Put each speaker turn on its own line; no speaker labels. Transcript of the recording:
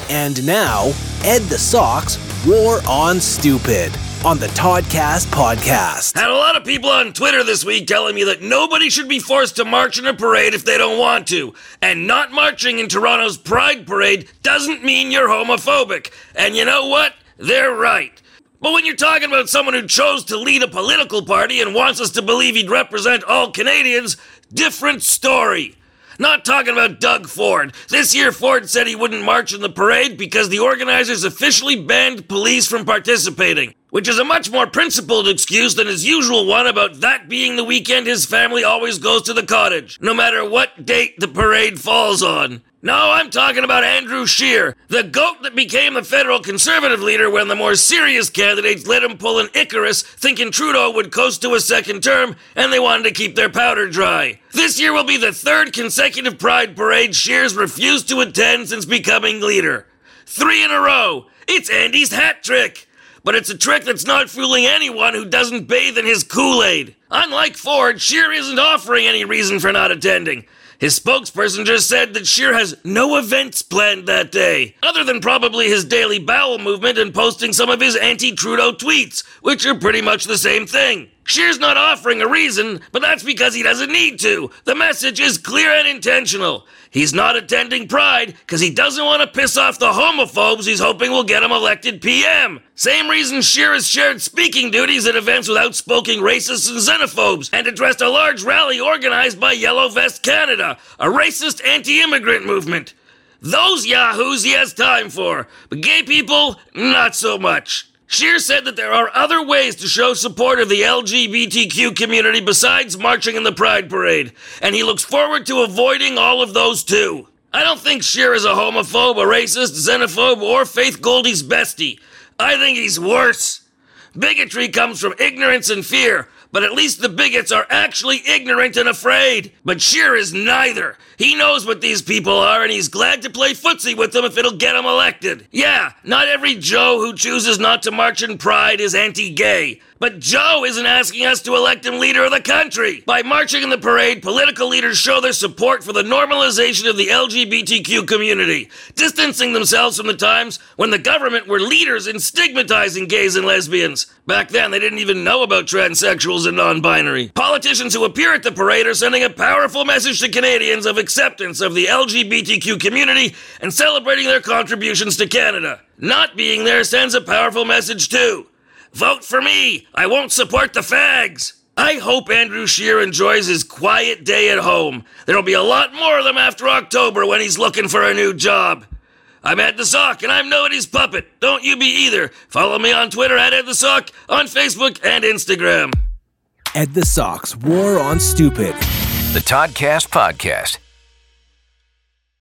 And now, Ed the Sock's War on Stupid on the Toddcast podcast.
Had a lot of people on Twitter this week telling me that nobody should be forced to march in a parade if they don't want to. And not marching in Toronto's Pride Parade doesn't mean you're homophobic. And you know what? They're right. But when you're talking about someone who chose to lead a political party and wants us to believe he'd represent all Canadians, different story. Not talking about Doug Ford. This year Ford said he wouldn't march in the parade because the organizers officially banned police from participating, which is a much more principled excuse than his usual one about that being the weekend his family always goes to the cottage, no matter what date the parade falls on. No, I'm talking about Andrew Scheer, the goat that became the federal Conservative leader when the more serious candidates let him pull an Icarus, thinking Trudeau would coast to a second term, and they wanted to keep their powder dry. This year will be the third consecutive Pride Parade Scheer's refused to attend since becoming leader. 3 in a row. It's Andy's hat trick. But it's a trick that's not fooling anyone who doesn't bathe in his Kool-Aid. Unlike Ford, Scheer isn't offering any reason for not attending. His spokesperson just said that Scheer has no events planned that day, other than probably his daily bowel movement and posting some of his anti-Trudeau tweets, which are pretty much the same thing. Scheer's not offering a reason, but that's because he doesn't need to. The message is clear and intentional. He's not attending Pride because he doesn't want to piss off the homophobes he's hoping will get him elected PM. Same reason Scheer has shared speaking duties at events with outspoken racists and xenophobes and addressed a large rally organized by Yellow Vest Canada, a racist anti-immigrant movement. Those yahoos he has time for, but gay people, not so much. Scheer said that there are other ways to show support of the LGBTQ community besides marching in the Pride Parade, and he looks forward to avoiding all of those too. I don't think Scheer is a homophobe, a racist, xenophobe, or Faith Goldie's bestie. I think he's worse. Bigotry comes from ignorance and fear, but at least the bigots are actually ignorant and afraid. But Scheer is neither. He knows what these people are, and he's glad to play footsie with them if it'll get him elected. Yeah, not every Joe who chooses not to march in Pride is anti-gay. But Joe isn't asking us to elect him leader of the country. By marching in the parade, political leaders show their support for the normalization of the LGBTQ community, distancing themselves from the times when the government were leaders in stigmatizing gays and lesbians. Back then, they didn't even know about transsexuals and non-binary. Politicians who appear at the parade are sending a powerful message to Canadians of acceptance of the LGBTQ community and celebrating their contributions to Canada. Not being there sends a powerful message too. Vote for me! I won't support the fags! I hope Andrew Scheer enjoys his quiet day at home. There'll be a lot more of them after October when he's looking for a new job. I'm Ed the Sock, and I'm nobody's puppet. Don't you be either. Follow me on Twitter at Ed the Sock, on Facebook and Instagram.
Ed the Sock's War on Stupid.
The Toddcast Podcast.